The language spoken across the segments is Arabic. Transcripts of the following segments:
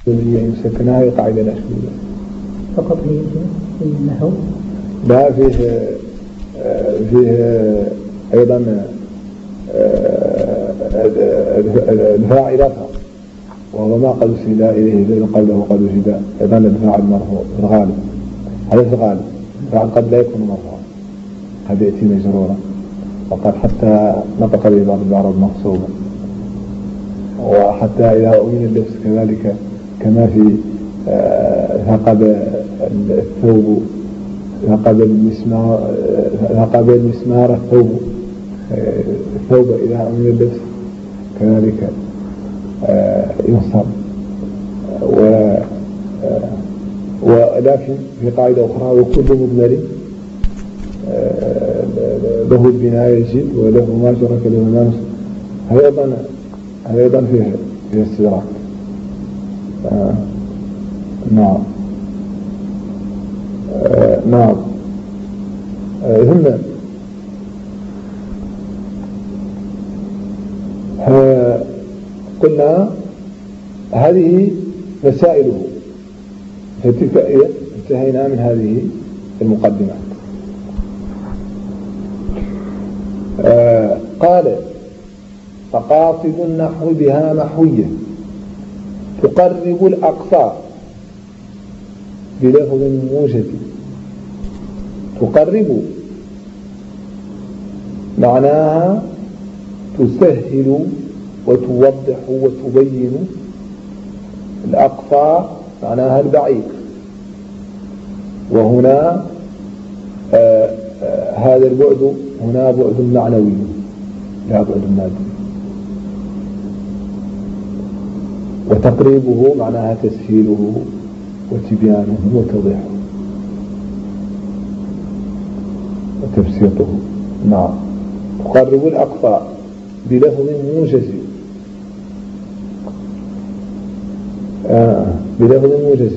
يعني سكنها هي قاعدة نحوية فقط في النحو؟ لا، فيه أيضا الفاعل رفع وهو ما قد أسند إليه زي قبله قد أسند أيضا الفاعل مرفوع في الغالب. هذا في الغالب الفاعل قد لا يكون مرفوعا، قد يأتي مجرورا، وقد حتى نطق به بعض الأعراب مقصوبا، وحتى إذا أمين اللبس كذلك كما في ثقب الثوب ثقب المسمار الثوب إذا أمين اللبس كذلك ينصب. ولكن في قاعدة أخرى وكل مضمر له البناء يجب وله ما شرك له ما نصب. هذا أيضا فيه استدراك. نعم. نعم. ثم قلنا هذه مسائله، فتلك إذا انتهينا من هذه المقدمات. قال فقاصد النحو بها محوية تقرب الأقصى بلفظ موجز. تقرب معناها تسهل وتوضح وتبين، الأقصى معناها البعيد، وهنا هذا البعد هنا بعد معنوي لا بعد مادي. وتقريبه معناها تسهيله وتبيانه وتوضيحه وتبسيطه. نعم. تقرب الأقصى بلفظ موجز. بلفظ موجز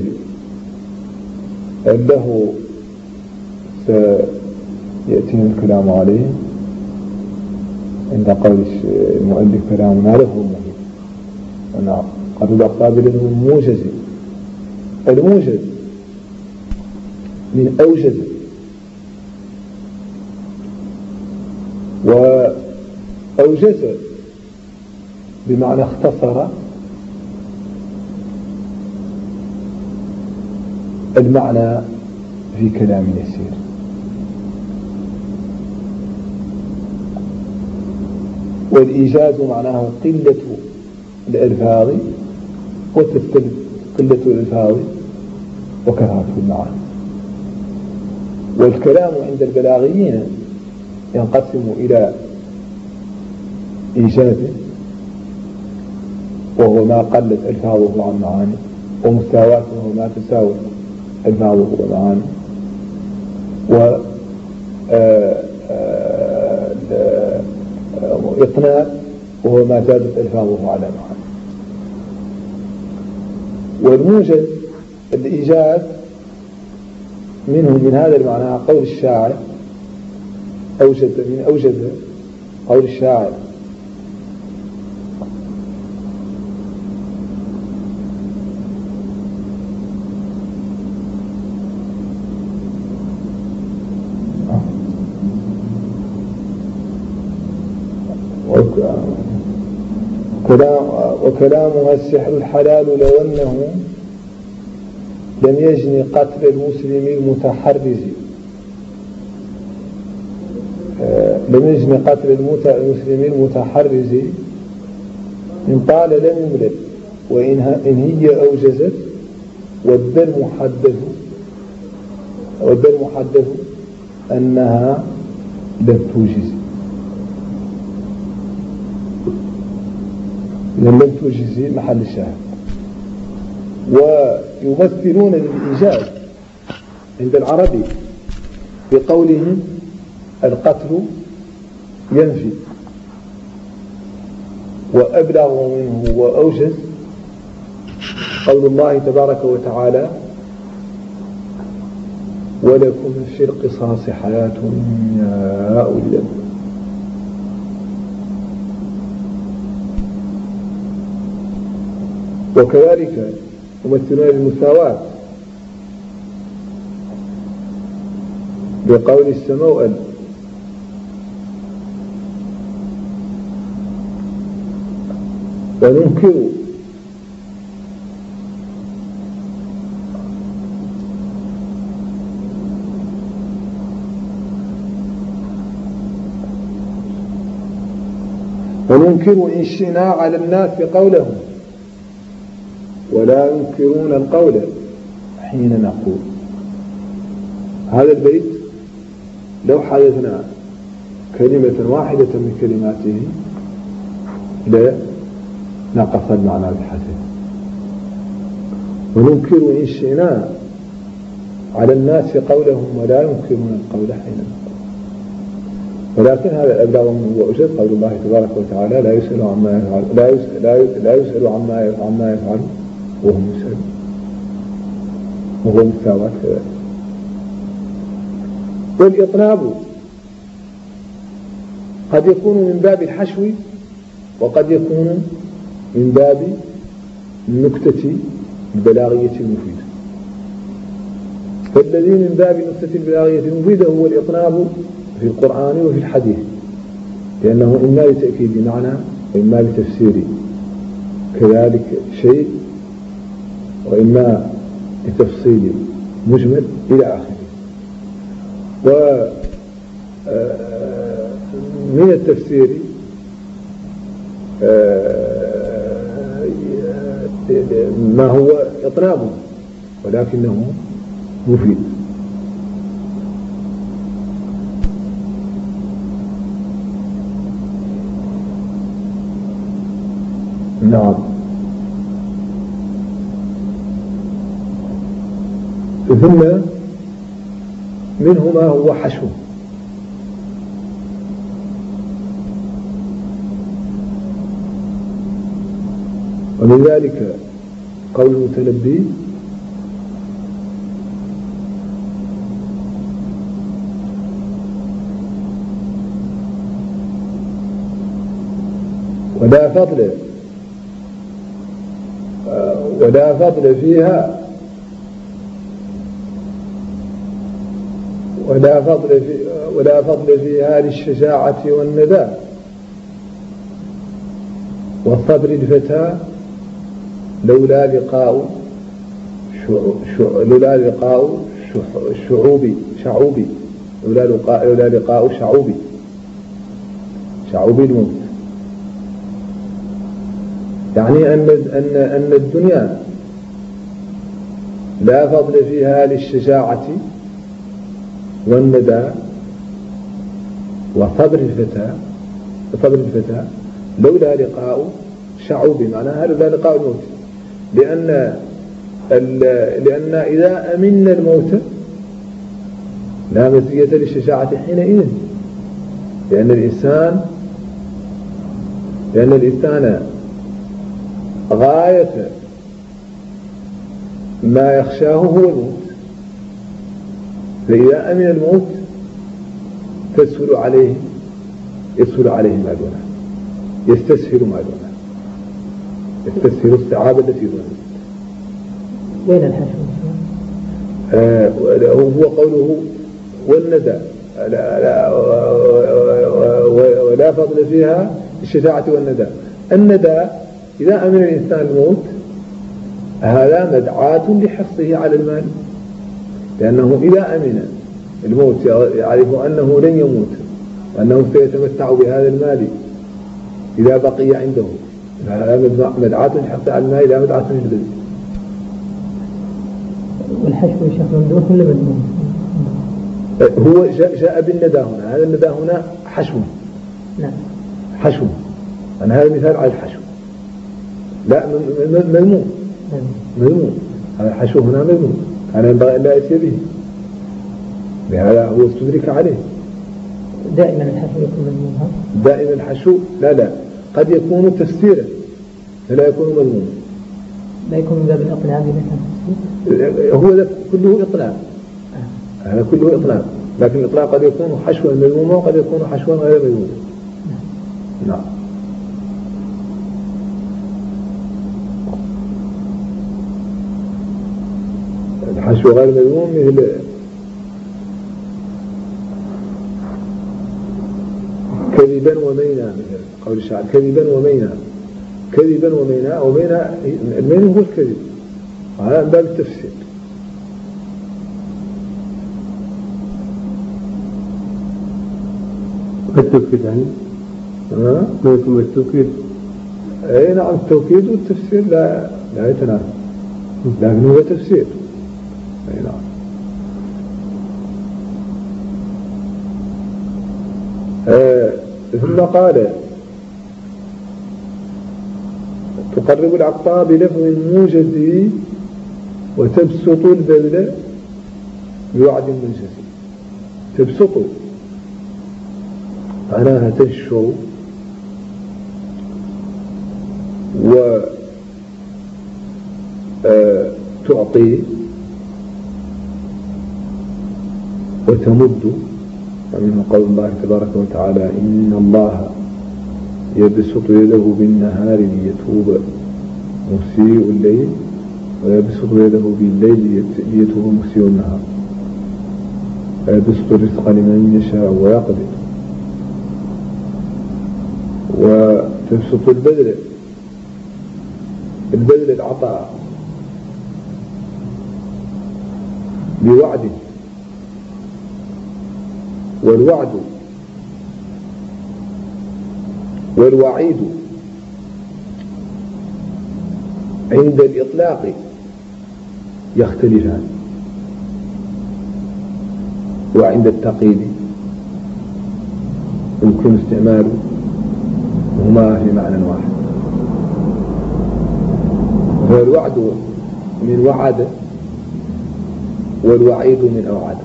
له سيأتينا الكلام عليه عند قول المؤلف كلامنا له مهم. نعم. قرب الأقصى بلفظ موجز. الموجز من أوجز، وأوجز بمعنى اختصر المعنى في كلام يسير. والإيجاز معناه قلة الألفاظ قلة الألفاظ وكثرة المعاني. والكلام عند البلاغيين ينقسم إلى إيجاز وهو ما قلت ألفاظه عن معاني، ومساواة وهو ما تساوي ألفاظه ومعاني، وإقناع وهو ما زادت ألفاظه على معاني. والموجز الإيجاز منه من هذا المعنى قول الشاعر أوجز قول الشاعر وكلامها السحر الحلال لو أنه لم يجن قتل المسلم المتحرز. لم يجن قتل المسلم المتحرز إن طال لم يملل، وإن هي أوجزت ود المحدث أنها لم توجز. لم توجز محل الشاهد. ويمثلون للإيجاز عند العربي بقولهم القتل ينفي، وأبلغ منه وأوجز قول الله تبارك وتعالى ولكم في القصاص حياة يا أولي الألباب. وكذلك ممثلون للمساواة بقول السموأل وننكر إن شئنا على الناس قولهم ولا ينكرون القول حين نقول. هذا البيت لو حدثنا كلمة واحدة من كلماته لنقص المعنى بحسب. وننكر إن شئنا على الناس قولهم ولا ينكرون القول حين نقول. ولكن هذا الأبلغ منه وأجد قول الله تبارك وتعالى لا يسأل عما يفعل لا يسأل عما يفعل وهم يسألون، وهو مساواة كذلك. والإطناب قد يكون من باب الحشو وقد يكون من باب النكتة البلاغية المفيدة. فالذي من باب النكتة البلاغية المفيدة هو الإطناب في القرآن وفي الحديث، لأنه إما لتأكيد معنى وإما لتفسير كذلك شيء وإما لتفصيل مجمل إلى آخره. ومن التفسير ما هو إطناب ولكنه مفيد. نعم. ثم منه ما هو حشو، ومن ذلك قول المتنبي ولا فضل فيها ولا فضل فيها للشجاعة والندى والصبر الفتى لولا لقاء شعوبي لولا لقاء شعوبي الموت. يعني أن الدنيا لا فضل فيها للشجاعة والندى وصبر الفتى لولا لقاء شعوب، معناها لولا لقاء الموت، لأن إذا أمنا الموت لا مزية للشجاعة حينئذ، لأن الإنسان غاية ما يخشاه هو الموت، فإذا أمن الموت يسهل عليه ما دونه، يستسهل ما دونه، يستسهل السعادة التي دونه. وين الحشو؟ هو قوله والندى ولا فضل فيها الشجاعة والندى. الندى إذا أمن الإنسان الموت هذا مدعاة لحرصه على المال، لأنه إذا أمن الموت يعرف أنه لن يموت وأنه سيتمتع بهذا المال إذا بقي عنده، هذا مدعاة لحرصه على المال، لا مدعاة للبذل. والحشو شيخ ممدوح ولا مذموم؟ هو جاء بالندى هنا، هذا الندى هنا حشو. نعم حشو، أنا هذا مثال على الحشو. لا مذموم، هذا الحشو هنا مذموم، أنا ينبغي أن لا يأتي به، لهذا هو استدرك عليه. دائما الحشو يكون مذموما؟ دائما الحشو لا قد يكون تفسيرا فلا يكون مذموما. لا يكون من باب الإقناع بمثل هو كله إقناع، هذا كله إقناع، لكن الإقناع قد يكون حشوا مذموما وقد يكون حشوا غير مذموما. نعم. حشو غير مذموم مثل كذبا ومينا، مثل قول الشاعر كذبا ومينا، كذبا ومينا، ومينا المين هو الكذب، هذا من باب التفسير. التوكيد يعني ما يكون التوكيد. اي نعم، التوكيد والتفسير لا يتنافى، لكن هو تفسير. اي نعم. ثم قال تقرب العطاء بلفظ موجز وتبسط البذل بوعد منجز. تبسط معناها تنشر وتعطي وتمد، ومنه قول الله تبارك وتعالى إن الله يبسط يده بالنهار ليتوب مسيء الليل ويبسط يده بالليل ليتوب مسيء النهار، ويبسط الرزق لمن يشاء ويقدر. وتبسط البذل العطاء بوعد، والوعد والوعيد عند الإطلاق يختلفان، وعند التقييد يمكن استعماله هما في معنى واحد. فالوعد من وعد، والوعيد من أوعد.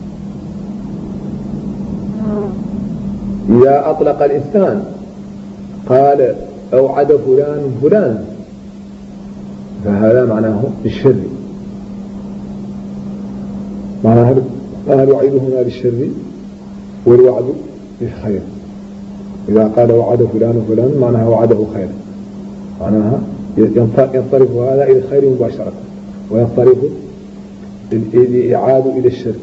إذا أطلق الإنسان قال أوعد فلان فلان، فهذا معناه بالشر، معناه الوعيد هنا بالشر والوعد بالخير. إذا قال وعد فلان فلان معناه وعده خير، معناها ينصرف هذا إلى الخير مباشرة، وينصرف الإعادة إلى الشر.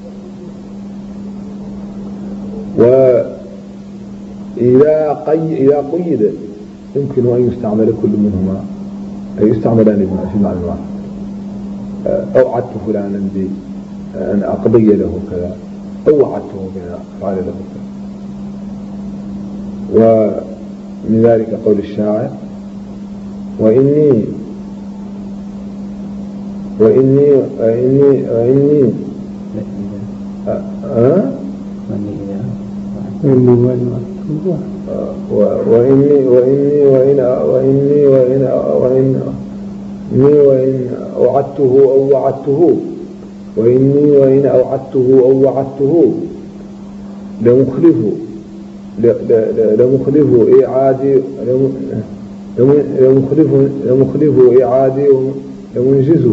وإذا قيد يمكن أن يستعمل كل منهما، أي يستعملان في معنى واحد. أوعدت فلانا بأن أقضي له كذا، أو وعدته بأن أفعل له كذا. ومن ذلك قول الشاعر وإني وإن أوعدته أو وعدته لمخلف إعادي ومنجز،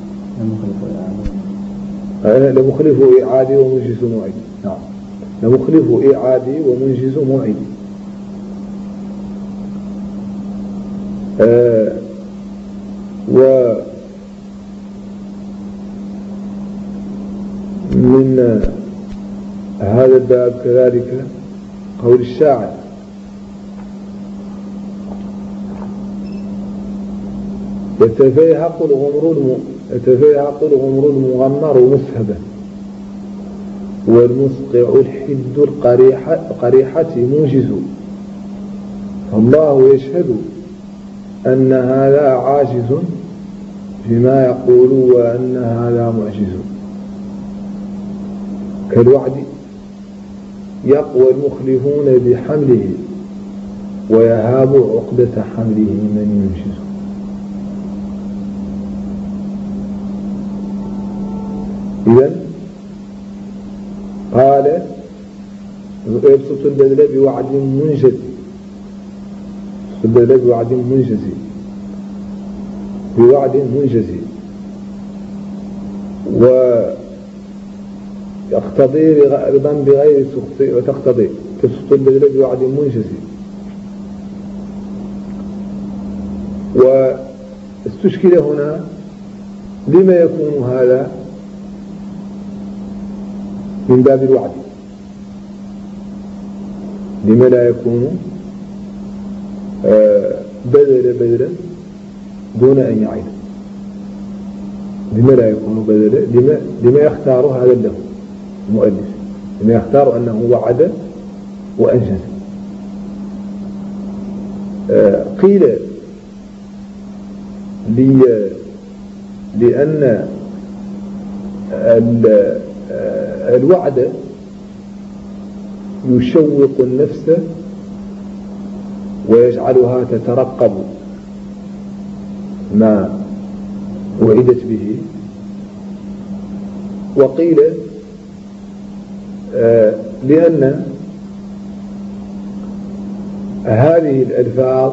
لمخلف إعادي ومنجز موعد. نعم، لمخلف إعادي ومنجز موعد. ومن هذا الباب كذلك قول الشاعر يتفيهق الغمر المغمر مسهبا، والمسقع الحد القريحة موجز، فالله يشهد أن هذا عاجز فيما يقول وأن هذا معجز. كالوعد يقوى المخلفون بحمله، ويهاب عقدة حمله من ينجز. إذن قال يبسط البذل بوعد منجز، بوعد منجز، ويقتضي رضا بغير سخط، وتقتضي تبسط البذل بوعد منجز. واستشكل هنا لما يكون هذا من باب الوعد، لما لا يكون بدلا دون أن يعيد؟ لما لا يكون بدلا؟ لما يختار هذا له المؤلف؟ لما يختار أنه وعد وأنجز؟ قيل لأن الوعد يشوق النفس ويجعلها تترقب ما وعدت به. وقيل لأن هذه الألفاظ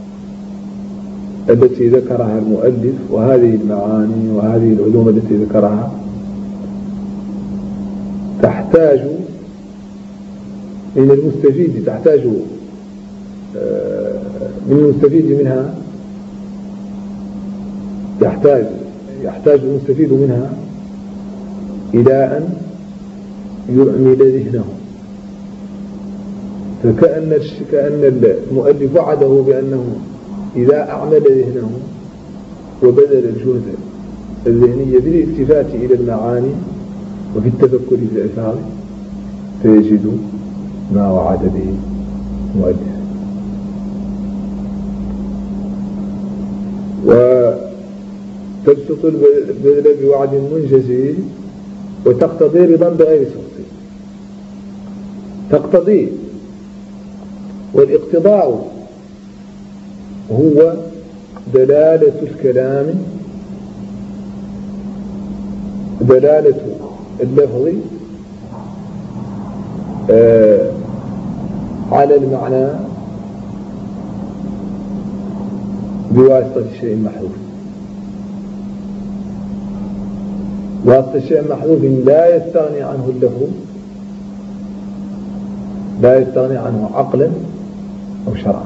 التي ذكرها المؤلف وهذه المعاني وهذه العلوم التي ذكرها تحتاج من المستفيد، تحتاج من المستفيد منها، يحتاج المستفيد منها إلى أن يعمل ذهنه. فكأن المؤلف وعده بأنه إذا أعمل ذهنه وبذل الجهد الذهني بالالتفات إلى المعاني وفي التفكر في الألفاظ سيجد ما وعد به المؤلف. وتبسط البذل بوعد منجز وتقتضي رضا بغير سخط. تقتضي، والاقتضاء هو دلالة الكلام، دلالة اللفظ على المعنى بواسطة شيء محذوف. واسطة شيء محذوف لا يستغني عنه اللفظ، لا يستغني عنه عقلا أو شرعا،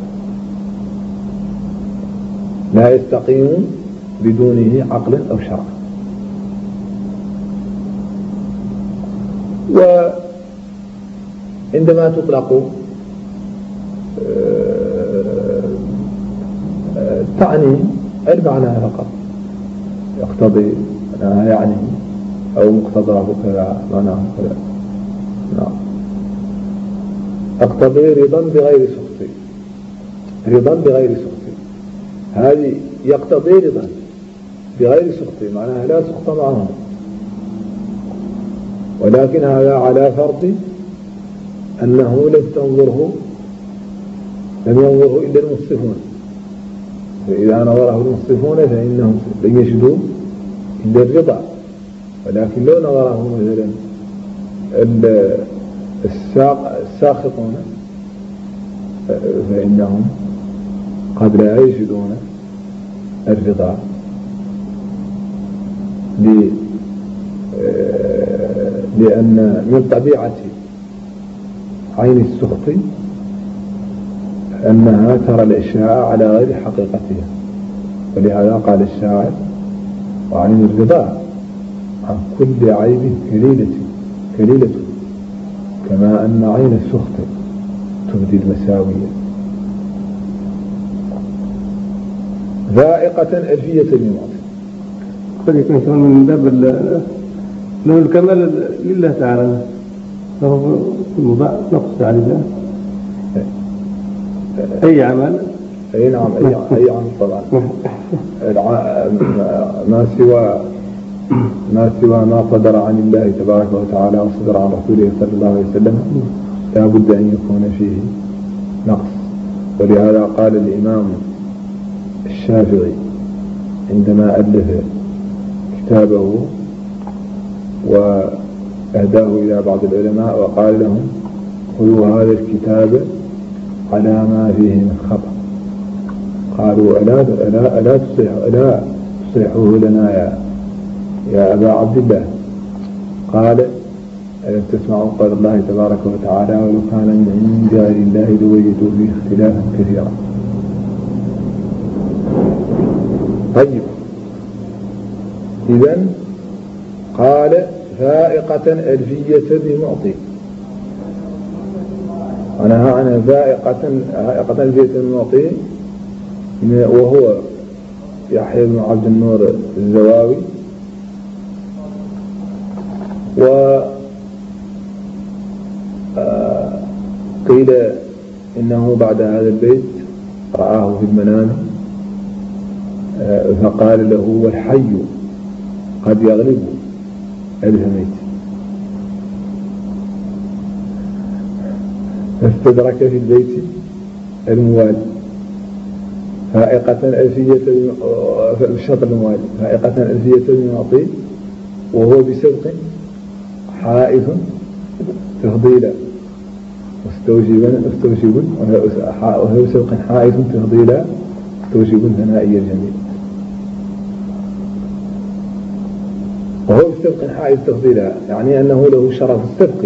لا يستقيم بدونه عقلا أو شرعا. وعندما تطلق تعني المعنى فقط، يقتضي أنها يعني أو مقتضاه كذا معناه كذا. نعم. اقتضي رضا بغير سخط، رضا بغير سخط. هذه يقتضي رضا بغير سخط، معناها لا سخط معه، ولكن هذا على فرض أنه لم ينظره إلا المنصفون. فإذا نظره المنصفون فإنهم لن يجدوا إلا الرضا، ولكن لو نظره مثلا الساخطون فإنهم قد لا يجدون الرضا، لأن من طبيعة عين السخط أنها ترى الأشياء على غير حقيقتها، ولهذا قال الشاعر: وعين الرضا عن كل عيب كليلة، كما أن عين السخط تبدي المساوية. ذائقة ألفية الموت. قد يكون شغل من باب له الكمال لله تعالى، فهو المضاع نقص على الله أي عمل. أي نعم، أي عمل طبعا. ما سوى ما صدر عن الله تبارك وتعالى وصدر عن رسوله صلى الله عليه وسلم لا بد أن يكون فيه نقص. ولهذا قال الإمام الشافعي عندما ألف كتابه وأهداه إلى بعض العلماء وقال لهم: خذوا هذا الكتاب على ما فيه من خطأ. قالوا: ألا تصححوه لنا يا أبا عبد الله؟ قال: ألم تسمعوا قول الله تبارك وتعالى: ولو كان من عند غير الله لوجدوا فيه اختلافا كثيرا. طيب، إذن قال: فائقة ألفية بمعطي، ونهى عنها فائقة ألفية بمعطي، وهو يحيى بن عبد النور الزواوي. وقيل إنه بعد هذا البيت رآه في المنام فقال له: والحي قد يغلب ألف ميت. فاستدرك في البيت الموالي فائقة ألفية في الشطر الموالي فائقة ألفية بمعطي، وهو بسبق حائف تفضيلا مستوجب وهو بسبق حائف تفضيلا مستوجب ثنائي الجميل. وهو بسبق حائف تفضيلا يعني أنه له شرف السبق.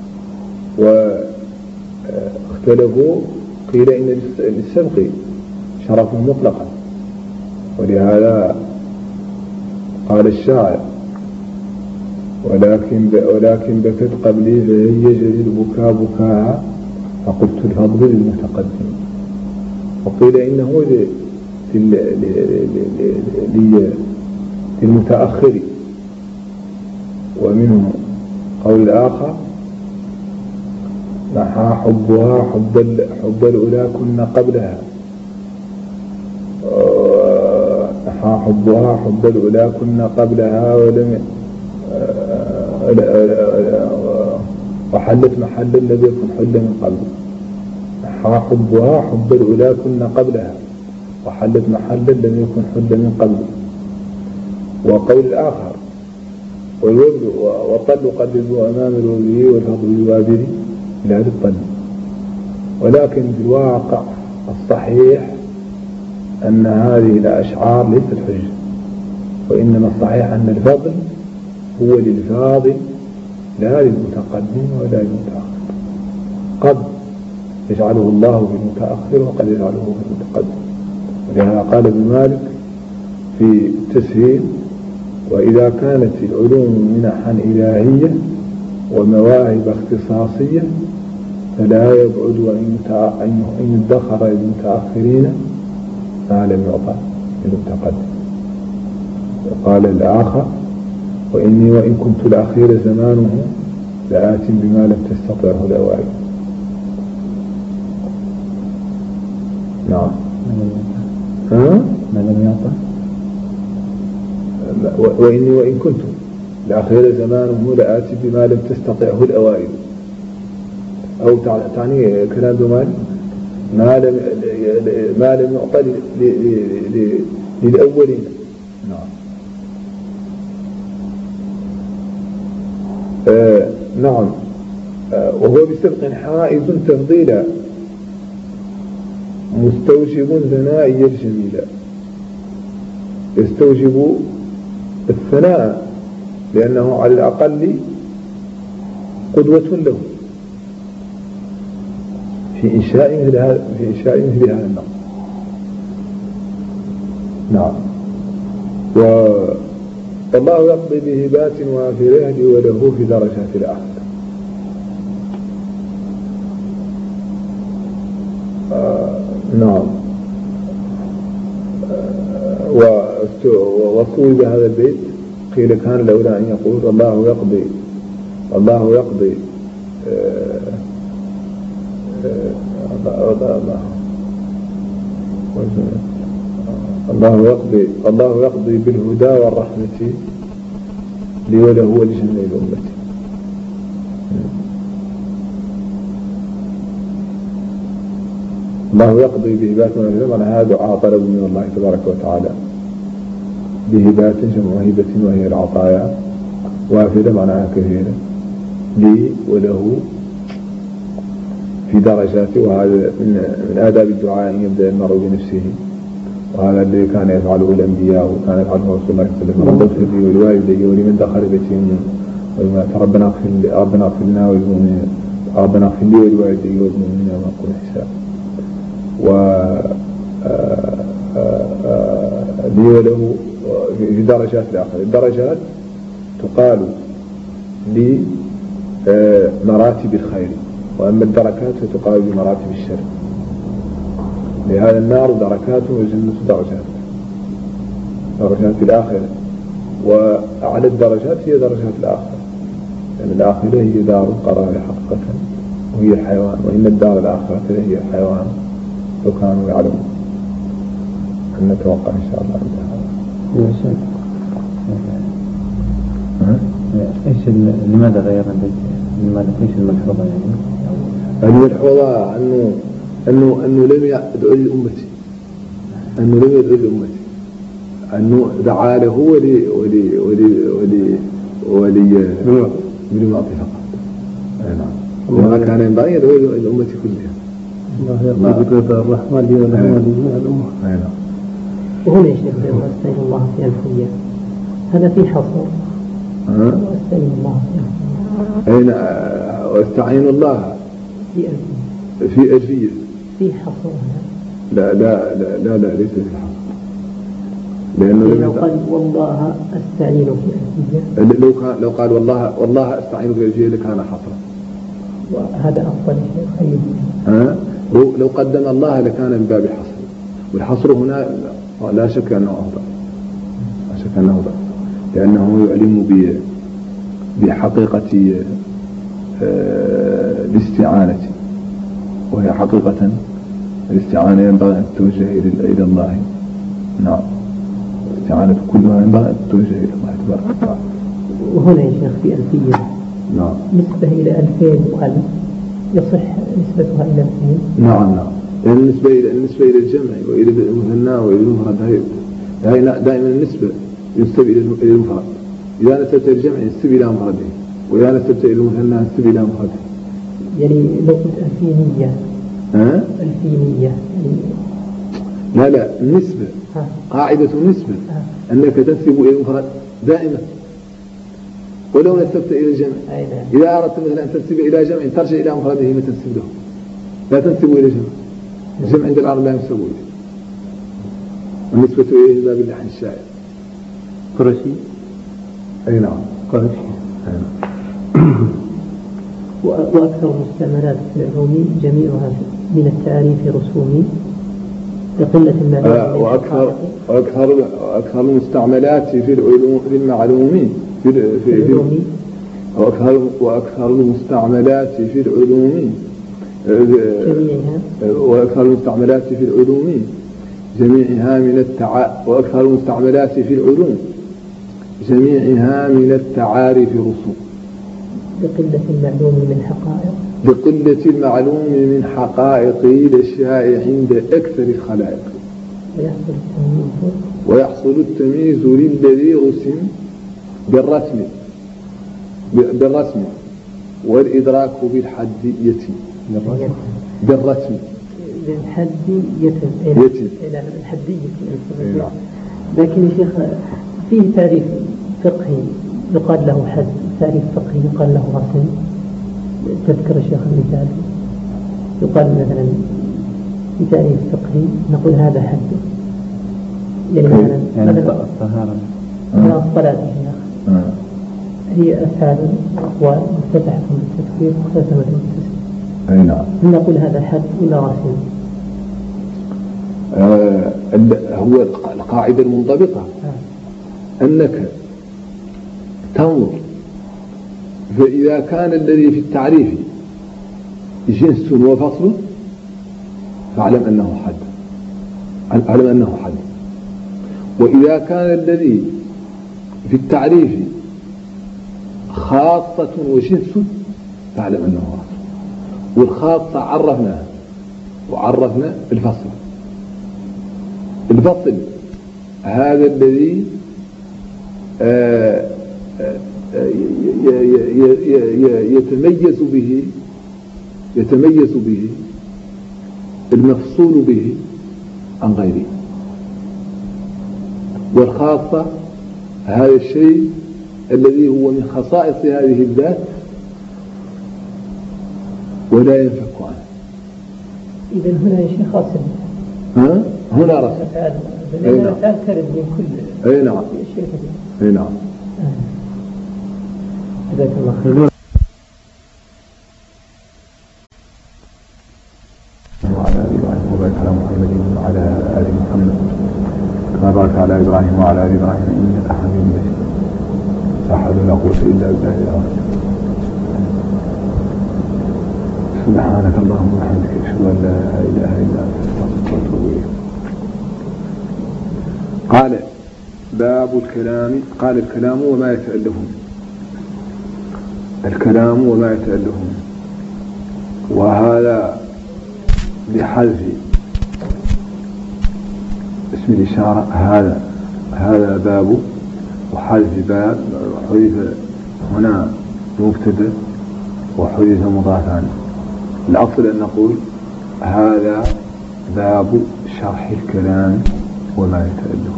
واختلفوا قيل إن للسبق شرف مطلقا، ولهذا قال الشاعر: ولكن بكت قبلي فهيج البكاء بكاء فقلت الفضل للمتقدم. وقيل إنه للمتأخر. ومنه قول الآخر: نحى حبها حب الأولى كنا قبلها، نحى حبها حب الأولى كنا قبلها وحلت محل الذي يكون حل من قبل. نحى حبها حب الأولى كنا قبلها وحلت محل الذي يكون حل من قبل. وقول الآخر: والطل قد يبدو أمام الوبي والفضل الوابر إلى هذا الطل. ولكن في الواقع الصحيح أن هذه الأشعار ليست حجة، وإنما الصحيح أن الفضل هو للفاضل لا للمتقدم ولا للمتأخر. قد يجعله الله في المتأخر وقد يجعله في المتقدم. ولهذا قال ابن مالك في التسهيل: وإذا كانت العلوم منحا إلهية ومواهب اختصاصية فلا يبعد أن يدخر للمتأخرين ما لم يعطى للمتقدم. وقال الآخر: وإني وإن كنت الأخير زمانه لآت بما لم تستطعه الأوائل. نعم. ما لم يعطى. وإني وإن كنت الأخير زمانه لآت بما لم تستطعه الأوائل. أو تعني كلام دومان ما لم يعطى للأولين. نعم. نعم. وهو بسبق حائز تفضيلا مستوجب ثنائي الجميلة. يستوجب الثناء لأنه على الأقل قدوة له في إنشاء مثل هذا النظم. نعم. والله يقضي بهبات وافره لي وله في درجات الآخرة. نعم. وصوب هذا البيت قيل كان لولا أن يقول الله يقضي الله يقضي الله يقضي بالهدى والرحمة لي وله ولجميع الأمة. الله يقضي بهبات من هذا دعاء طلب من الله تبارك وتعالى بهبات جمع هبة وهي العطايا وافدة معناها كثيرة لي وله في درجاته. وهذا من آداب الدعاء أن يبدأ المرء بنفسه، وهذا الذي كان يفعله الأنبياء وكان يفعله رسول الله صلى الله عليه وسلم: رب اغفر لي ولوالدي ولمن دخل بيتي ربنا اغفر لنا وللمؤمنين ربنا اغفر لي ولوالدي وللمؤمنين وما يقول حساب. لي وله في درجات الآخر. الدرجات تقال لمراتب الخير، وأما الدركات فتقابل بمراتب الشر. لهذا النار دركات والجنة درجات الآخرة، وأعلى الدرجات هي درجات الآخرة، لأن الآخرة هي دار القرار حقيقة وهي الحيوان، وإن الدار الآخرة هي الحيوان لو كانوا يعلمون. نتوقع إن شاء الله عند هذا. لماذا غيرنا البيت؟ لماذا ايش الملحوظة يعني؟ الملحوظة أنه لم يدعو لأمتي، أنه دعا له ولي معطي فقط. نعم. وما كان ينبغي يدعو للأمة كلها. الله يرضى بك الرحمن لي ولجميع الأمة. نعم. وهنا يا شيخ أستعين الله في ألفية، هذا في حصر. واستعين الله في أين واستعين الله في ألفية في حصر. لا ليس في حصر، لأنه لو قال والله أستعين في ألفية، لو قال والله أستعين في ألفية لكان حصرا، وهذا أفضل شيء خير. لو قدم الله لكان من باب الحصر، والحصر هنا لا شك أنه أفضل، لأنه يعلم بحقيقة الاستعانة، وهي حقيقة الاستعانة ينبغي أن تتوجه إلى الله. نعم. الاستعانة كلها ينبغي أن تتوجه إلى الله تبارك وتعالى. وهنا يا شيخ في ألفية نعم نسبة إلى 2000 وألف، يصح نسبتها إلى 2000. نعم. النسبة إلى الجمع وإلى المثنى وإلى المفرد، دائما النسبة ينسب إلى المفرد. إذا نسبت إلى الجمع ينسب إلى مفرده، وإذا نسبت إلى المثنى ينسب إلى مفرده. يعني لو قلت ألفينية. ألفينية يعني لا النسبة قاعدة النسبة أنك تنسب إلى المفرد دائما، ولو نسبت إلى الجمع. إذا أردت مثلا أن تنسب إلى جمع ترجع إلى مفرده ما تنسب له، لا تنسب إلى جمع. الجمع عند العرب لا ينسب إليه، والنسبة إليه باب اللحن الشاعر. قرشي. أي نعم قرشي. وأكثر المستعملات في العلوم جميعها من التعريف رسومي لقلة المعلومات. وأكثر المستعملات في العلوم للمعلومين وأكثر المستعملات في العلوم جميعها وأكثر المستعملات في العلوم جميعها من التعارف رسوم لقلة المعلوم من حقائق الأشياء عند أكثر الخلائق، ويحصل التمييز للذي رسم بالرسم والإدراك بالحدية. بالرسم بالحدية. لكن يا شيخ فيه تعريف فقهي يقال له حد، تعريف فقهي يقال له رسم. تذكر الشيخ المثال، يقال مثلا في تعريف فقهي نقول هذا حد، يعني مثلا الطهارة من الصلاة يا شيخ هي أفعال وأقوال مفتتحة بالتكبير مختتمة بالتسليم. أي نعم. نقول هذا حد ولا رسم؟ هو القاعدة المنضبطة أنك تنظر، فإذا كان الذي في التعريف جنس وفصل فاعلم أنه حد، وإذا كان الذي في التعريف خاصة وجنس فاعلم أنه رسم. والخاصة عرفناها وعرفنا الفصل هذا الذي يتميز به المفصول به عن غيره. والخاصة هذا الشيء الذي هو من خصائص هذه الذات ولا ينفك عنه. إذن هنا يا شيخ رسم. هنا رسم. ترد من كل. أي نعم. أي نعم. جزاك الله خير. وعلى آل إبراهيم وبارك على محمد وعلى آل محمد كما بارك على إبراهيم وعلى آل إبراهيم إنك حميد مجيد. لا حول ولا قوة إلا بالله العظيم. سبحانك اللهم وبحمدك أشهد أن لا إله إلا أنت أستغفرك وأتوب إليك. قال باب الكلام. قال الكلام وما يتألفون. الكلام وما يتألفون، وهذا بحذف اسم الإشارة. هذا باب، وحذف باب، حذف هنا مبتدأ وحذف مضافان. الأصل أن نقول هذا باب شرح الكلام وما يتألف.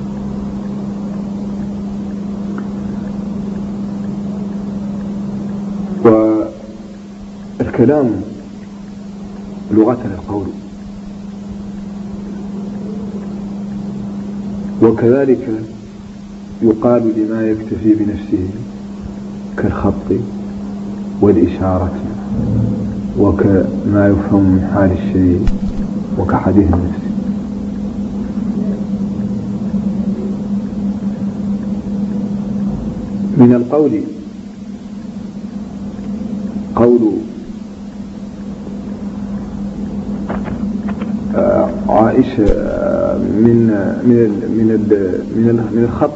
والكلام لغة القول، وكذلك يقال لما يكتفي بنفسه كالخط والإشارة، وكما يفهم من حال الشيء، وكحديث النفس. من القول قول عائشة من الخط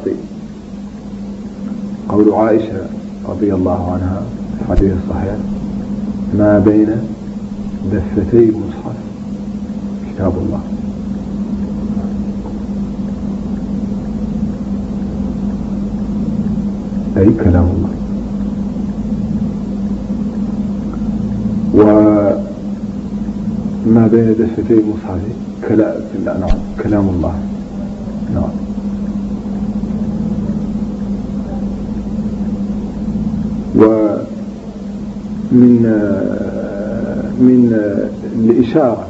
قول عائشة رضي الله عنها في الحديث الصحيح: ما بين دفتي المصحف كتاب الله. أي كلام الله. وما بين دفتي المصحف كلام الله. نعم. من الإشارة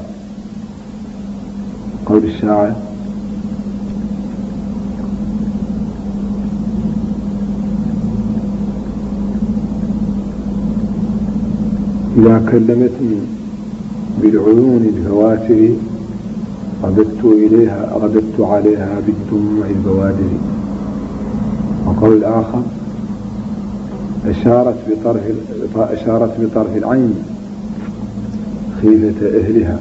قول الشاعر: إذا كلمتني بالعيون الفواتر رددت عليها بالدموع البوادر. وقول الآخر: أشارت بطرف العين خيفة أهلها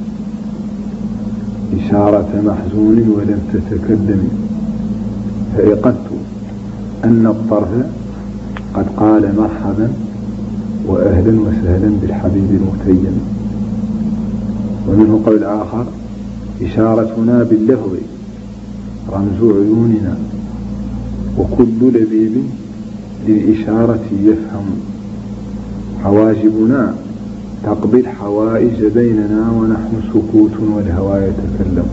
إشارة محزون ولم تتكلم، فأيقنت أن الطرف قد قال مرحبا وأهلا وسهلا بالحبيب المتيم. ومنه قول آخر: إشارتنا باللفظ رمز عيوننا، وكل لبيب للإشارة يفهم، حواجبنا تقضي الحوائج بيننا ونحن سكوت والهوى يتكلم.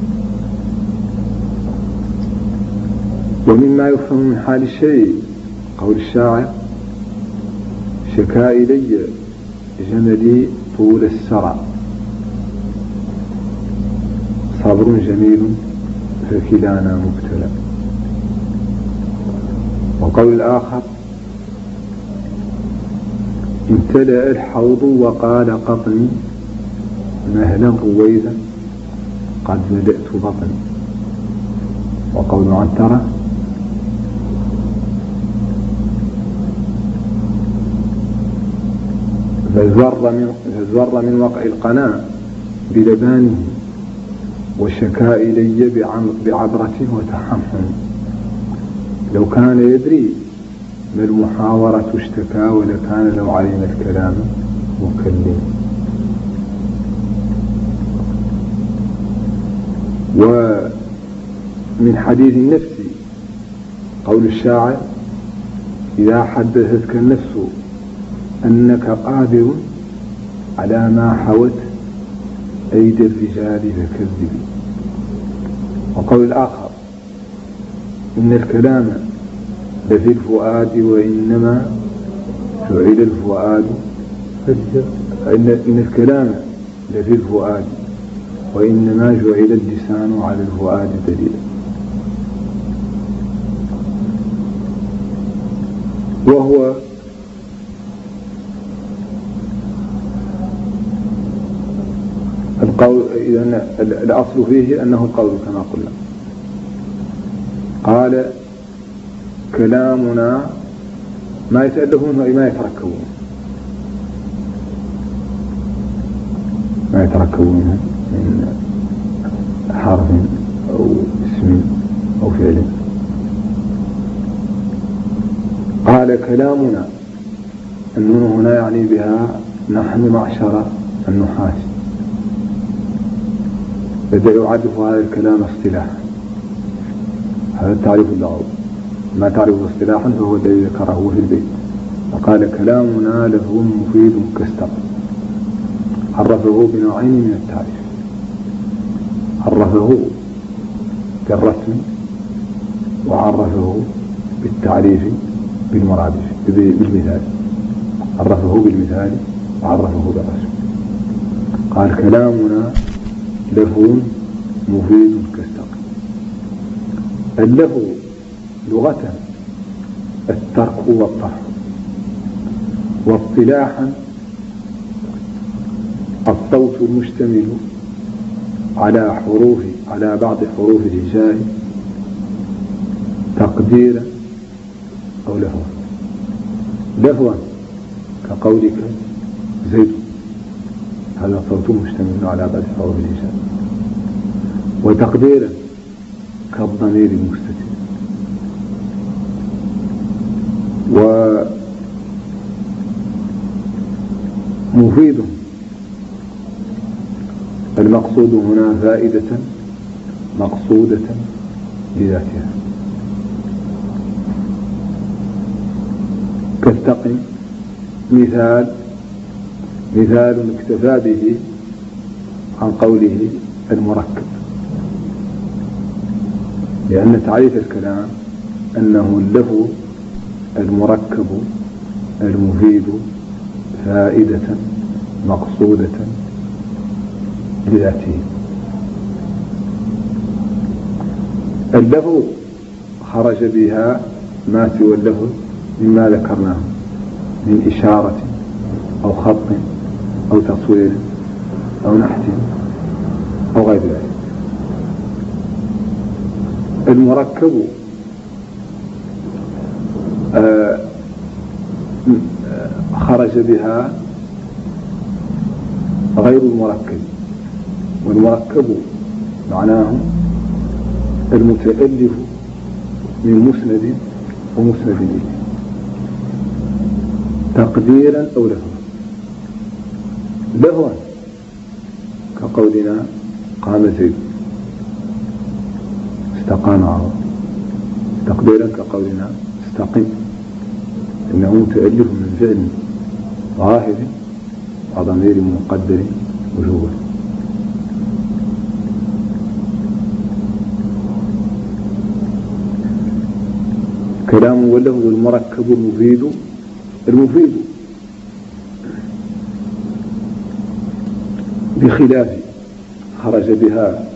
ومما يفهم من حال الشيء قول الشاعر: شكا إلي جملي طول السرى، صبر جميل فكلانا مبتلى. وقول الآخر: امتلأ الحوض وقال قطني مهلا رويدا قد ملأت بطني. وقول عنترة: فزر من وقع القناة بلبانه، وشكا إلي بعبرة وتحمحم. لو كان يدري ما المحاورة اشتكى، ولكان لو علم الكلام مكلم. ومن حديث النفس قول الشاعر: إذا حدثتك النفس أنك قادر على ما حوت أيدي الرجال فكذب. وقول الآخر: إن الكلام لفي الفؤاد وإنما جعل الفؤاد إن الكلام لفي الفؤاد وإنما جعل اللسان على الفؤاد دليلا. وهو القول. إذن الأصل فيه أنه القول كما قلنا. قال كلامنا ما يتألفون وما يتركبون، ما يتركبون من حرف أو اسم أو فعل. قال كلامنا، النون هنا يعني بها نحن معشر النحاة، بدأ يعرف هذا الكلام اصطلاحا، هذا التعريف اللغوي. ما تعرف اصطلاحا فهو الذي ذكره في البيت. فقال كلامنا لفظ مفيد كاستقر. عرفه بنوعين من التعريف، عرفه بالرسم وعرفه بالتعريف بالمرادف بالمثال. عرفه بالمثال وعرفه بالرسم. قال كلامنا لفظ مفيد كاستقر. اللفظ لغة الترك والطرح، واصطلاحا الصوت المشتمل على بعض حروف الهجاء تقديرا أو لفظا. لفظا كقولك زيد، هذا صوت مشتمل على بعض حروف الهجاء. وتقديرا كالضمير المستتر. ومفيد المقصود هنا فائدة مقصودة لذاتها. كاستقم مثال اكتفى به عن قوله المركب، لأن تعريف الكلام أنه اللفظ المركب المفيد فائدة مقصودة لذاته. اللفظ خرج بها ما سوى اللفظ مما ذكرناه من إشارة أو خط أو تصوير أو نحت أو غير ذلك. المركب خرج بها غير المركب، والمركب معناه المتألف من مسند ومسند إليه تقديرا أو لفظا. لفظا كقولنا قام زيد استقام عمرو. تقديرا كقولنا استقم، إنه متألف من فعل ظاهر وضمير مقدر وجوبا. كلام واللفظ المركب المفيد بخلاف خرج بها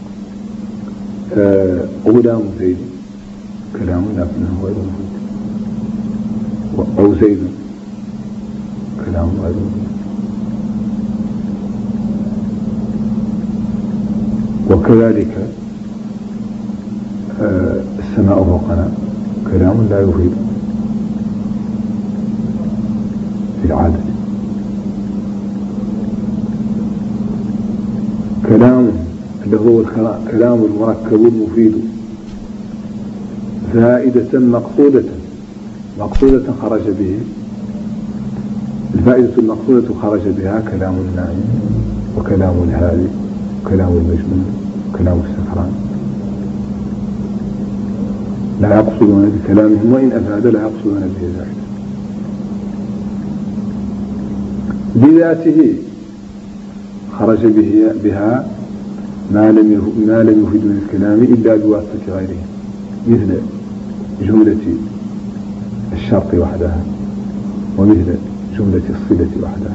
غلام زيد كلام لكنه غير مفيد، أو زيد كلام غير مفيد. وكذلك السماء فوقنا كلام لا يفيد في العادة. كلام اللي هو الكلام المركب المفيد فائدة مقصودة خرج به. الفائدة المقصودة خرج بها كلام النائم وكلام الهادي وكلام المجنون وكلام السكران. لا يقصدون بكلامهم وإن أفاد لا يقصدون به زائدا. بذاته خرج بها ما لم يفيد من الكلام إلا بواسطة غيره، مثل جملة الشرط وحدها ومثل جملة الصلة وحدها.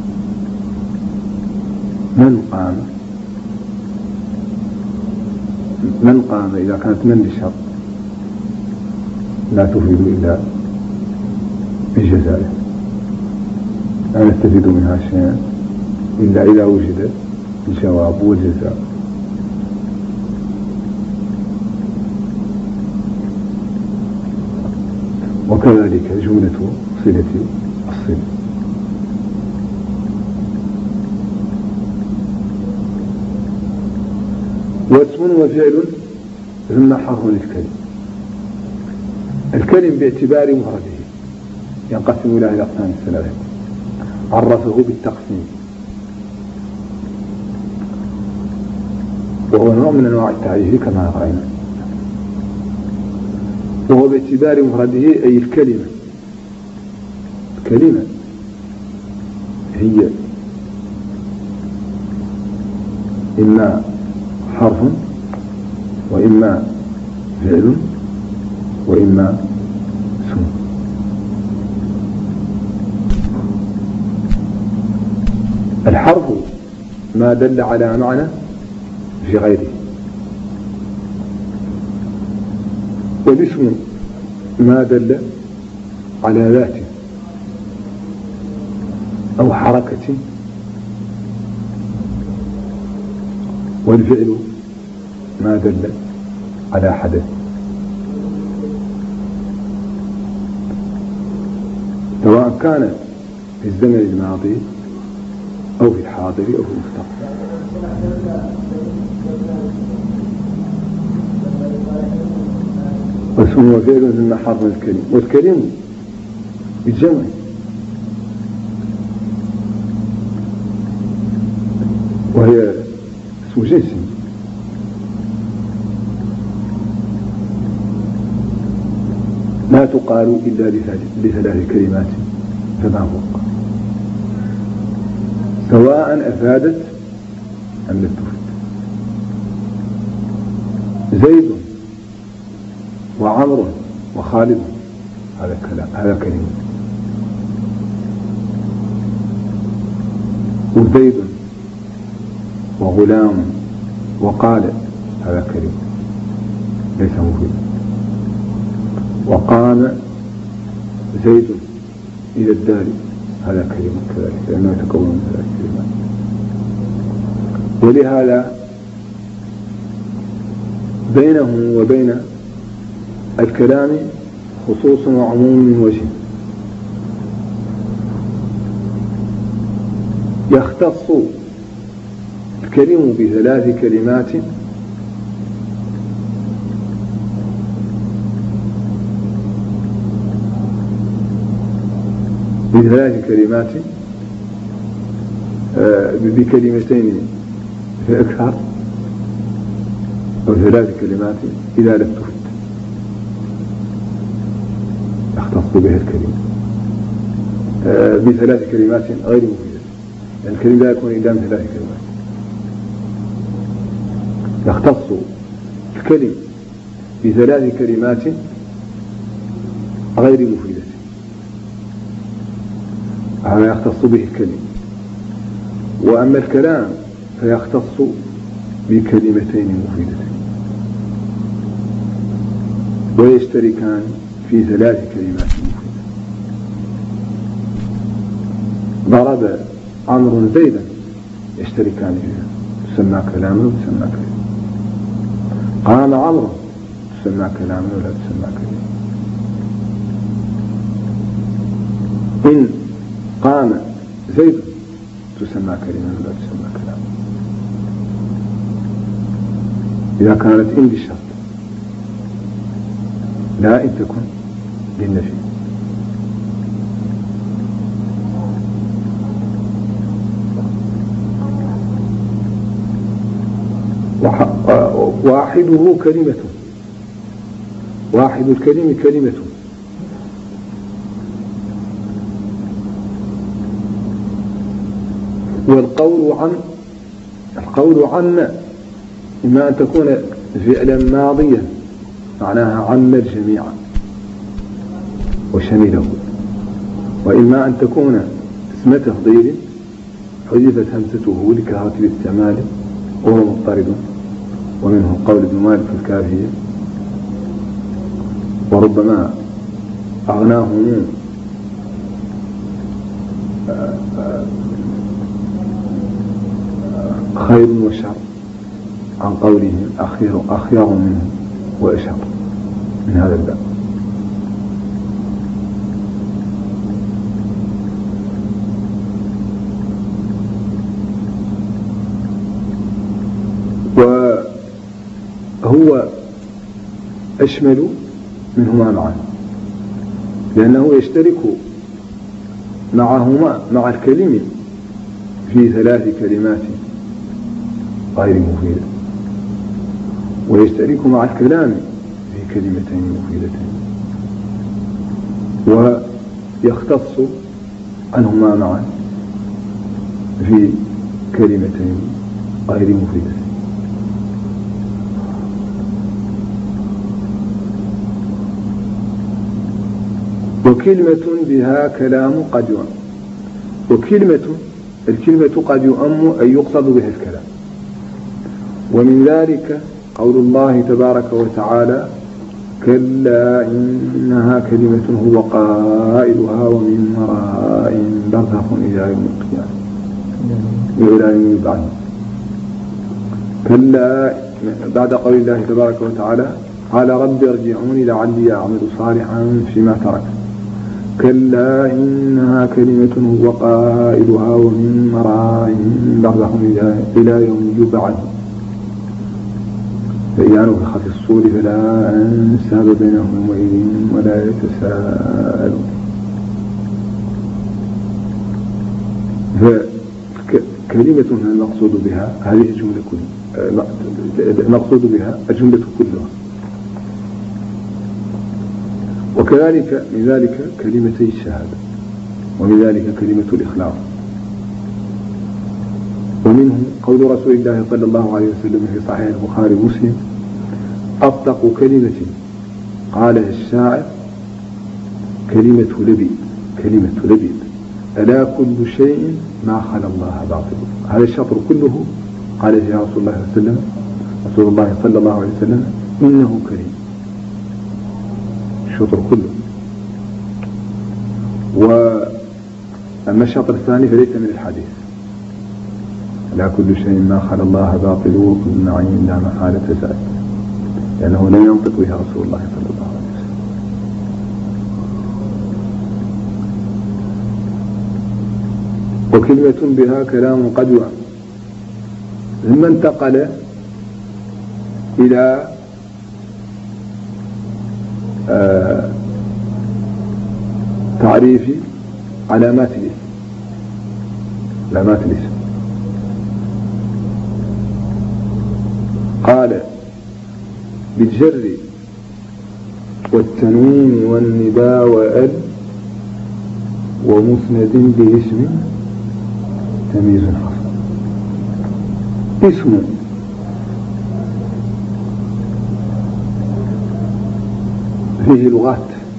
من قام إذا كانت من للشرط لا تفيد إلا بجزائه لا نستفيد منها شيئا إلا إذا وجد الجواب والجزاء. وكذلك جملة صلة الصلة. واسم وفعل ثم حرف للكلم. الكلم باعتبار مفرده ينقسم إلى الأقسام الثلاثة، عرفه بالتقسيم وهو نوع من أنواع التعريف كما رأينا، وهو باعتبار مفرده أي الكلمة. الكلمة هي إما حرف وإما فعل وإما اسم. الحرف ما دل على معنى في غيره، والاسم ما دل على ذات أو حركة، والفعل ما دل على حدث. سواء كان في الزمن الماضي أو في الحاضر أو في المستقبل. واسم وفعل ثم حرف الكلم. والكلم بالجمع وهي اسم جنس، لا تقال إلا لثلاث كلمات فما فوق، سواء أفادت أم لم تفد. زيد وعمر وخالد هذا كلمة. وزيد وغلام وقال هذا كلمة ليس مفيدا. وقام زيد إلى الدار هذا كلمة كذلك، لأنه يتكون من ثلاث كلمات. ولهذا بينه وبين الكلام خصوص وعموم من وجه. يختص الكلم بثلاث كلمات بكلمتين فأكثر، أو ثلاث كلمات إذا لم تفد يختص بها الكلمة بثلاث كلمات غير مفيدة، يعني الكلمة لا يكون إلا من ثلاث كلمات. يختص الكلم بثلاث كلمات غير مفيدة، هذا يختص به الكلم. وأما الكلام فيختص بكلمتين مفيدتين، ويشتركان في ثلاث كلمات مفيدة. ضرب عمرو زيدا يشتركان فيها، تسمى كلاما وتسمى كلمة. قام عمرو تسمى كلاما ولا تسمى كلمة. إن قام زيد تسمى كلمة ولا تسمى كلام، إذا كانت إن بالشرط، لا إن تكن للنفي. واحده كلمة، واحد الكلم كلمة. والقول عن إما أن تكون فعلا ماضيا معناها عم الجميع وشمله، وإما أن تكون اسم تفضيل حذفت همزته لكراهة الاستعمال وهو مضطرد، ومنه قول ابن مالك خير وشر عن قولهم أخير منه وأشر من هذا الباب. وهو أشمل منهما معا، لأنه يشترك معهما مع الكلمة في 3 كلمات غير مفيدة، ويشترك مع الكلام في كلمتين مفيدتين، ويختص عنهما معا في كلمتين غير مفيدتين. وكلمة بها كلام قد يؤم، الكلمة قد يؤم أن يقصد بها الكلام. ومن ذلك قول الله تبارك وتعالى: كلا إنها كلمة هو قائلها ومن ورائهم برزخ إلى يوم القيامة وإلى يوم يبعثون. كلا بعد قول الله تبارك وتعالى: قال رب ارجعوني لعلي أعمل صالحا فيما تركت. كلا إنها كلمة هو قائلها ومن ورائهم برزخ إلى يوم يبعثون. فإذا نفخ في الصور فلا أنساب بينهم يومئذ ولا يتساءلون. فكلمة المقصود بها هذه الجملة كلها، المقصود بها الجملة كلها. وكذلك من ذلك كلمتي الشهادة، ومن ذلك كلمة الإخلاص. ومنه قول رسول الله صلى الله عليه وسلم في صحيح البخاري ومسلم: أصدق كلمة قالها الشاعر كلمة لبيد ألا كل شيء ما خلا الله باطل. هذا الشطر كله قال فيها رسول الله صلى الله عليه وسلم إنه كريم، الشطر كله. وأما الشطر الثاني فليس من الحديث: لا كل شيء ما خلا الله باطل وكل نعيم لا محالة زائد، لأنه لا ينطق بها رسول الله صلى الله عليه وسلم. وكلمة بها كلام قد يؤم. ثم انتقل إلى تعريف علامات الاسم. قال: بالجر والتنوين والنداء وأل ومسند باسم تمييز حصل. اسم فيه لغات،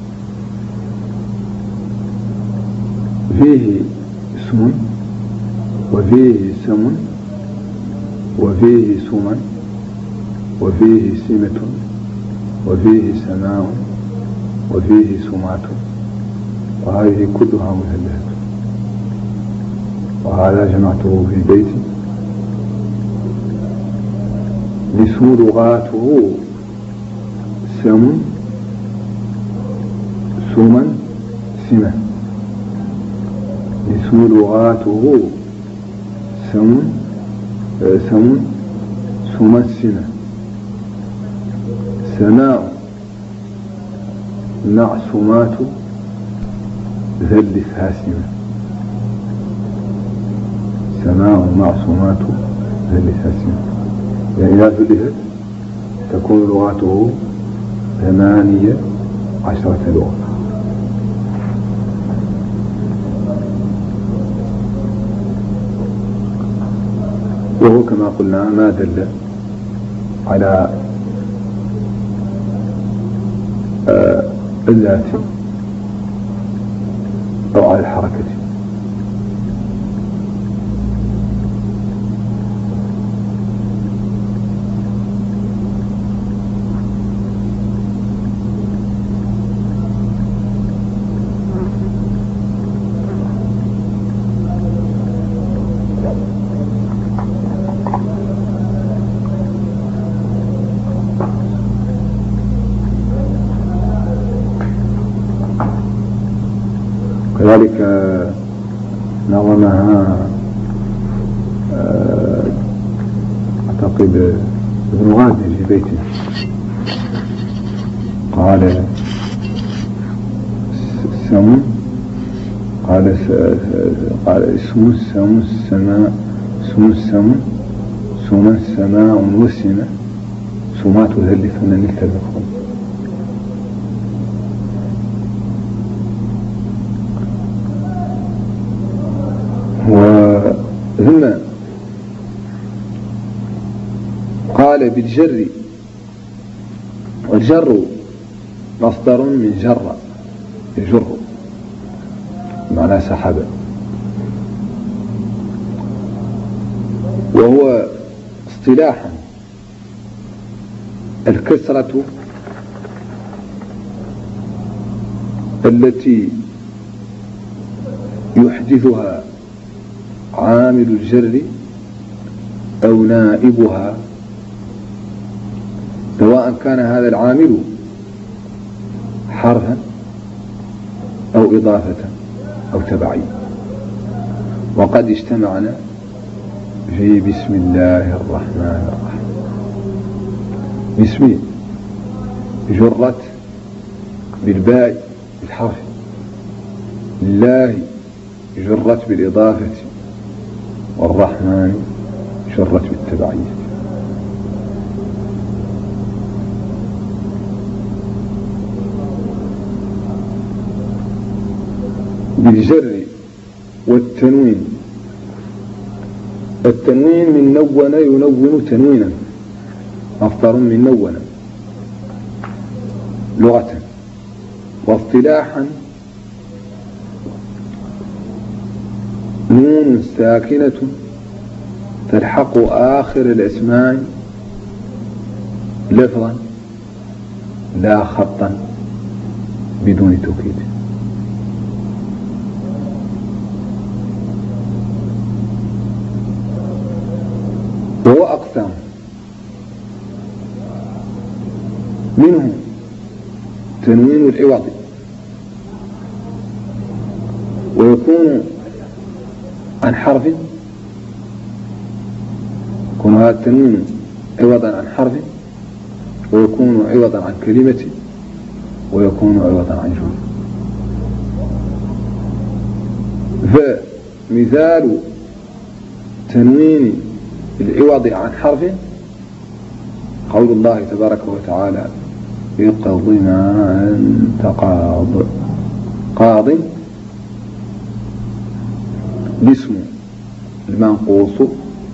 فيه اسم وفيه سم وفيه سمن وفيه سمة وفيه سماء وفيه سمعة، وهذه كلها مثلثة. وهذا جمعته في بيتي. الاسم لغاته سم سمن سمة. الاسم لغاته سم سمن سمة. سماء معصومات ذلث هاسمة. سماء معصومات ذلث هاسمة، يعني إذا ذلثت تكون لغاته 18 لغة. وهو كما قلنا ما دل على الذات أو على الحركة. كذلك نظمها أعتقد ابن غازي في بيته، قال السمو، قال اسم السمو السماء، اسم السمو سما السماء والسماء سمات ذلفن نلتبخون. ثم قال بالجر، والجر مصدر من جر يجر معناه سحب، وهو اصطلاحا الكسرة التي يحدثها عامل الجر أو نائبها، سواء كان هذا العامل حرفا أو إضافة أو تبعية. وقد اجتمعنا في بسم الله الرحمن الرحيم. بسم جرت بالباء بالحرف، الله جرت بالإضافة، والرحمن جرت بالتبعية. بالجر والتنوين، التنوين من نون ينون تنوينا، مصدر من نون لغة، واصطلاحا نون ساكنة تلحق آخر الأسماء لفظا لا خطا بدون توكيد. وهو أقسام، منه تنوين العوض، ويكون عن حرف، يكون هذا التنوين عوضا عن حرف، ويكون عوضا عن كلمة، ويكون عوضا عن جملة. فمثال تنوين العوض عن حرف قول الله تبارك وتعالى اقض ما أنت قاض. قاض الاسم المنقوص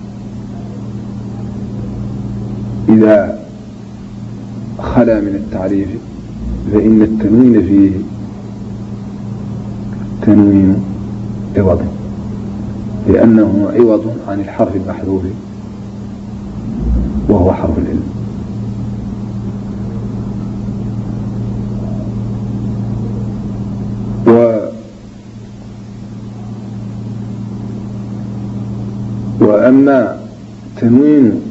إذا خلا من التعريف فإن التنوين فيه تنوين عوض، لأنه عوض عن الحرف المحذوف وهو حرف العلم. وأما تنوين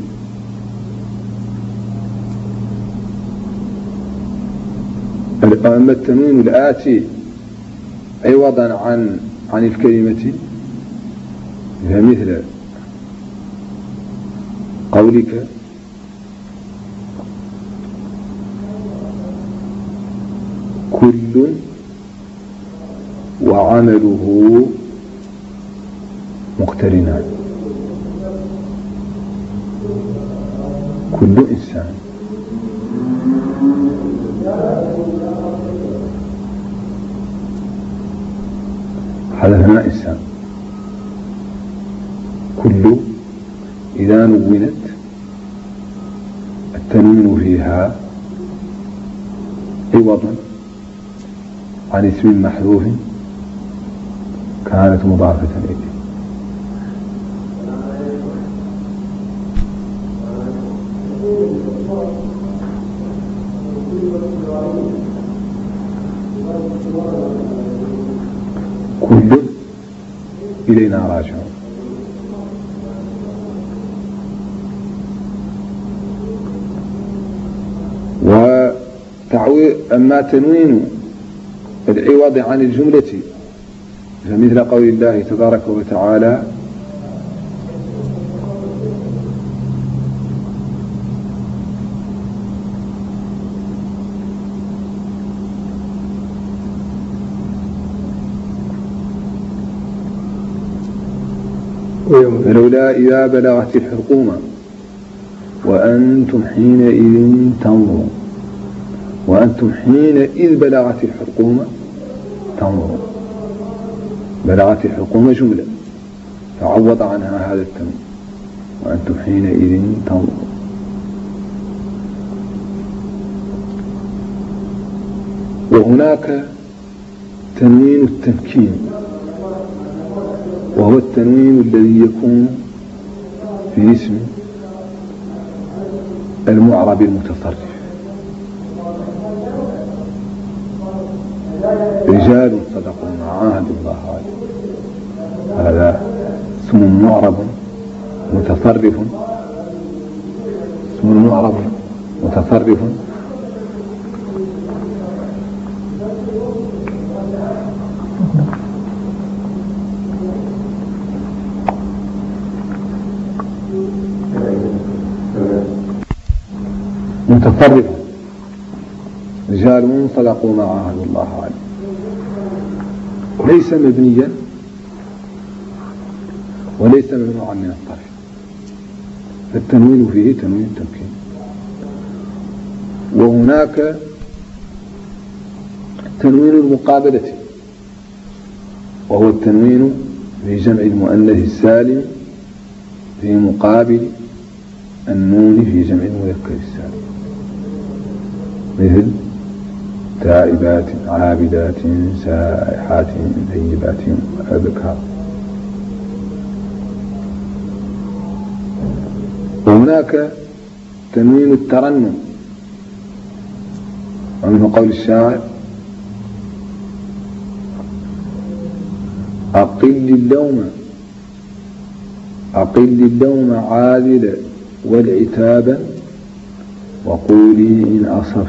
التنوين الآتي عوضا عن الكلمة، فمثل قولك كل وعمله مقترنان. كل إنسان حذفنا إنسان. كل إذا نونت التنوين فيها عوضا عن اسم محذوف كانت مضافة إليه. كل إلينا راجع. أما تنوين العوض عن الجملة فمثل قول الله تبارك وتعالى فلولا إذا بلغت الحلقوم وأنتم حينئذ تنظرون وأنتم حينئذ بلغت الحلقوم تنظرون. بلغت الحلقوم جملة فعوض عنها هذا التنوين وأنتم حينئذ تنظرون. وهناك تنوين التمكين وهو التنوين الذي يكون في اسم المعرب المتصرف. رجال صدقوا ما عاهدوا الله عليه، هذا اسم معرب متصرف، اسم معرب متصرف متصرف. رجال صدقوا ما عاهدوا الله عليه ليس مبنيا وليس ممنوعا من الطرف، فالتنوين فيه تنوين التمكين. وهناك تنوين المقابلة وهو التنوين في جمع المؤنث السالم في مقابل النون في جمع المذكر السالم، مثل تائبات عابدات سائحات ثيبات أبكار. وهناك تنوين الترنم ومنه قول الشاعر أقل اللوم عاذل والعتابا وقولي إن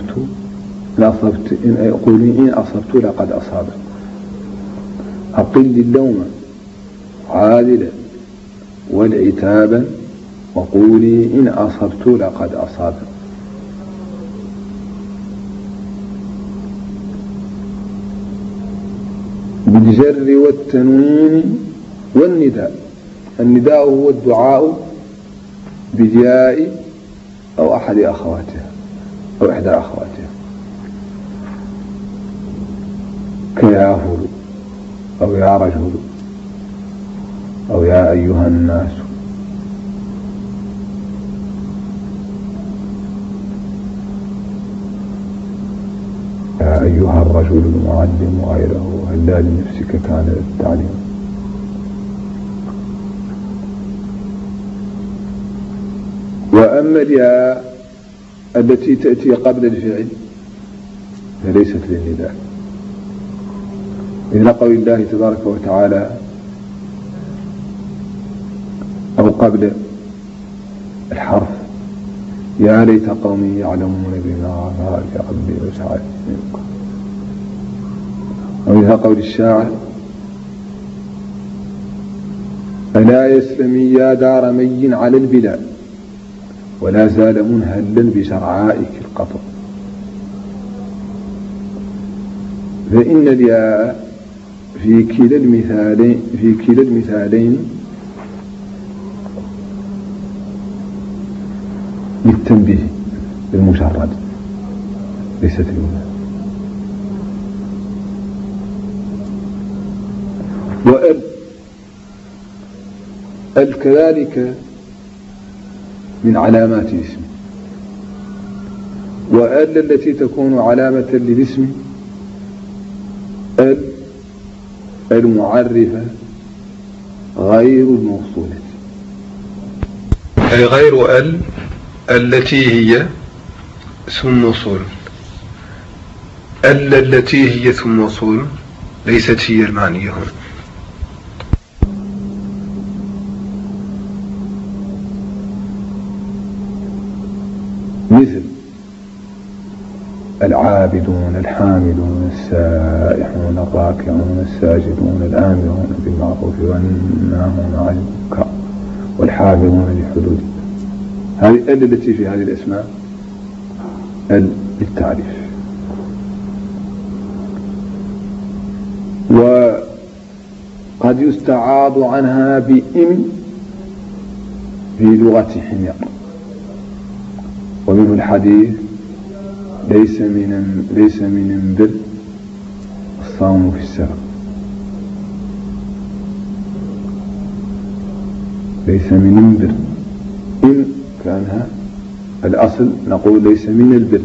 أصبت لقد أصابت. أقل اللوم عاذلا والعتابا وقولي إن أصبت لقد أصابت. بالجر والتنوين والنداء. النداء هو الدعاء بالياء أو أحد أخواتها أو إحدى أخواتها كيا فلو أو يا رجل أو يا أيها الناس. يا أيها الرجل المعلم غيره هلا لنفسك كان التعليم. وأما الياء التي تأتي قبل الفعل فليست للنداء، مثل قول الله تبارك وتعالى أو قبل الحرف يا ليت قومي يعلمون بما غفر لي ربي وسعدني منكم. ومثل قول الشاعر ألا يسلمي يا دار مي على البلاد ولا زال منهلا بشرعائك القطر. فإن الياء في كلا المثالين للتنبيه بالمجرد ليست للمعنى. وأل كذلك من علامات الاسم. وأل التي تكون علامة للاسم المعرفة غير الموصولة، أي غير التي هي اسم موصول. التي هي اسم موصول ليست هي المعنية هنا. مثل العابدون الحامدون السائحون الراكعون الساجدون الآمرون بالمعروف والناهون عن المنكر والحافظون لحدود هذه ال التي في هذه الأسماء للتعريف. وقد يستعاض عنها بإن في لغة حمير، ومنه الحديث ليس من البر الصوم في السفر، ليس من البر. إن كانها الأصل نقول ليس من البر.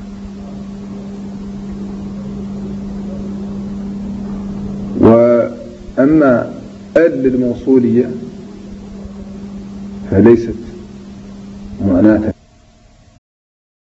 وأما ال الموصولية فليست معناة